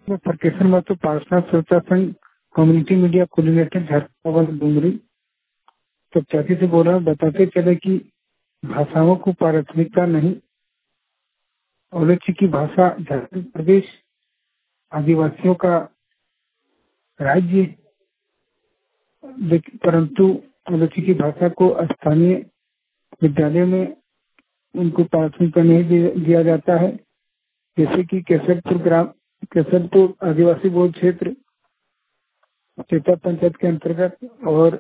मैं प्रकेशन महतो पार्षद श्रोता संघ community media coordinator Jharkhand Dungri तो चाची से बोल रहा हूँ। बताते चले कि भाषाओं को प्राथमिकता नहीं, ओलछी की भाषा झारखंड प्रदेश आदिवासियों का राज्य, परंतु ओलछी की भाषा को स्थानीय विद्यालय में उनको प्राथमिकता नहीं दिया जाता है। जैसे कि केसरपुर आदिवासी बहुल क्षेत्र चेता पंचायत के अंतर्गत और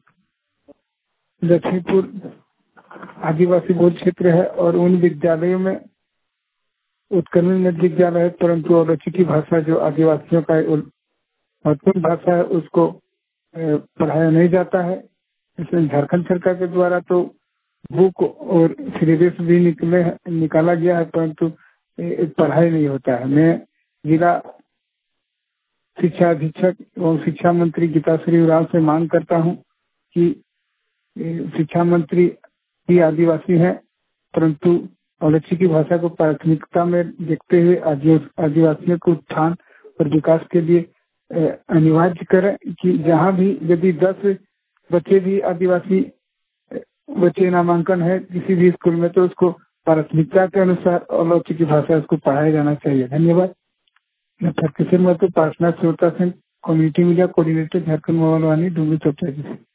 लक्ष्मीपुर आदिवासी बहुल क्षेत्र है और उन विद्यालयों में उत्कर्मी मध्य विद्यालय है, परंतु ओलछी की भाषा जो आदिवासियों का महत्वपूर्ण भाषा है उसको पढ़ाया नहीं जाता है। इसमें झारखंड सरकार के द्वारा तो बुक और सिलेबस भी निकाला गया है, परंतु पढ़ाई नहीं होता है। मैं जिला शिक्षा अधीक्षक एवं शिक्षा मंत्री गीताश्री उरांव से मांग करता हूं कि शिक्षा मंत्री भी आदिवासी हैं, परंतु ओलछी की भाषा को प्राथमिकता में देखते हुए आदिवासियों के उत्थान और विकास के लिए अनिवार्य करें कि जहां भी यदि 10 बच्चे भी आदिवासी बच्चे नामांकन है किसी भी स्कूल में तो उसको प्राथमिकता के अनुसार ओलछी की भाषा उसको पढ़ाया जाना चाहिए। धन्यवाद। मैं प्रकेशन महतो पार्षद श्रोता संघ community media coordinator Jharkhand mobile Vani Dungri Chaupata जी।